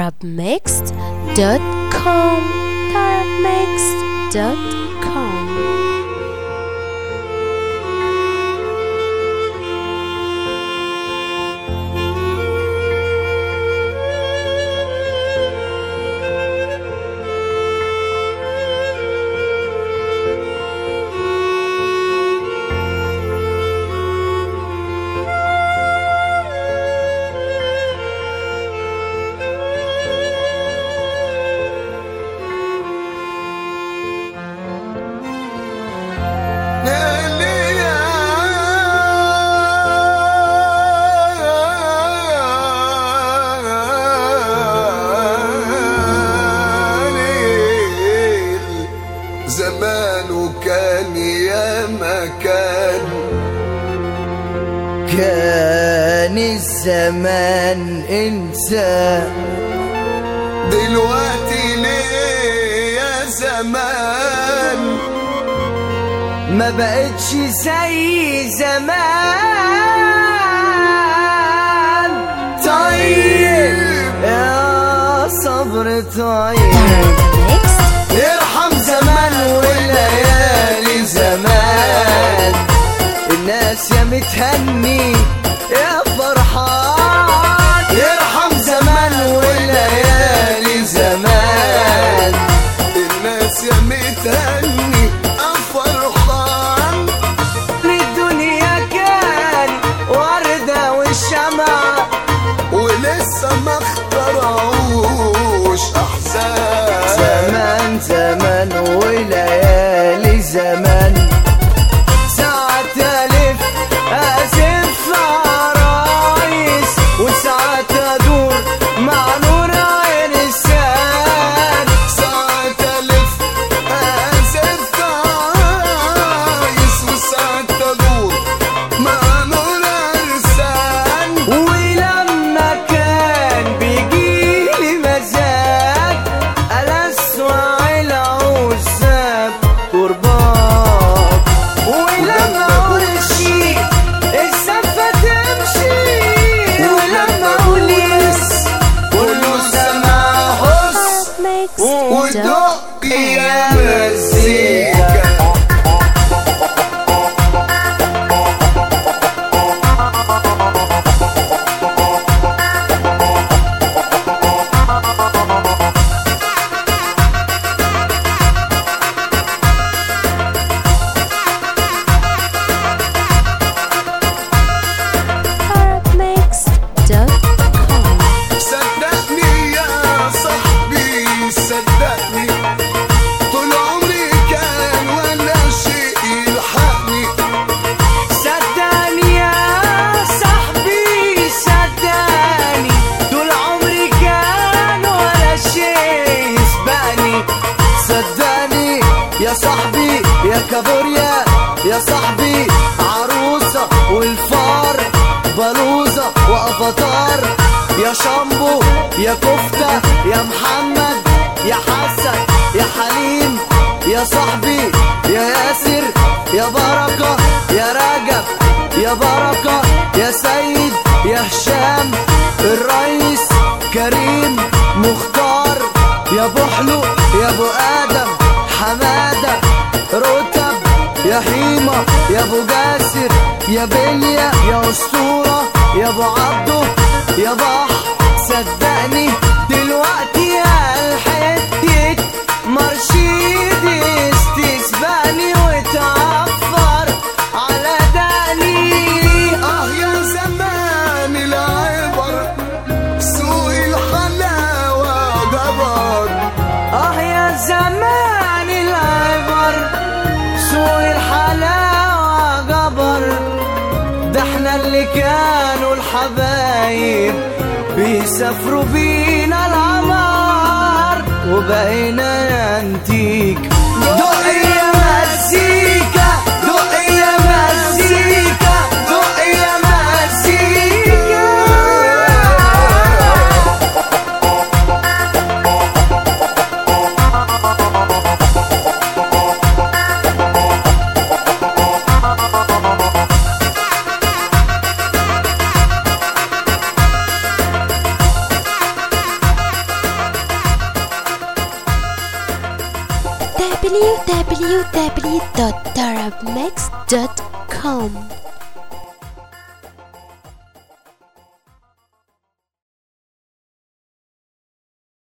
tarabmixed.com tarabmixed.com. زمان كان يا مكان، كان الزمان انسى، دلوقتي ليه يا زمان ما بقتش زي زمان. طيب يا صبر طيب، ارحم زمان وليالي زمان. الناس يا متهني يا فرحان، ارحم زمان وليالي زمان. الناس يا متهني فرحان. الدنيا كان وردة والشمعة ولسه ما اخترعوش احزان. زمان زمان وليالي زمان. ساعات ألف أسف عرايس، وساعات أدور مع نور عرسان. ساعات ألف أسف عرايس، وساعات أدور مع نور عرسان. ولما كان بيجيلي مزاج ألسوع العزاب تربات. ولما أقول شيء الزفة تمشي، ولما أقول يس كله سمع حس ودق يا مزيكا. صدقني يا صاحبي صدقني، طول عمري كان ولا شيء يلحقني. صدقني يا صاحبي صدقني، طول عمري كان ولا شيء يسبقني. صدقني يا صاحبي يا كابوريا، يا صاحبي عروسة والفار بلوزة وأفاتار. يا شامبو يا كفتة يا محمد يا حسن يا حليم، يا صاحبي يا ياسر يا بركة يا رجب يا بركة يا سيد يا هشام الرئيس كريم مختار. يا بحلو يا ابو آدم حمادة رتب يا حيمة يا ابو جاسر يا بليا يا اسطورة يا ابو عبده يا بح. صدقني دلوقتي هالحتة مرشيدس تسبقني وتعفر على دقني. يا زمان العبر سوق الحلاوة جبر. يا زمان العبر سوق الحلاوة جبر. ده احنا اللي كانوا الحبايب بيسافروا بينا العمار، وبقينا انتيك. دق يا مزيكا دق يا مزيكا دق يا مزيكا. www.tarabmix.com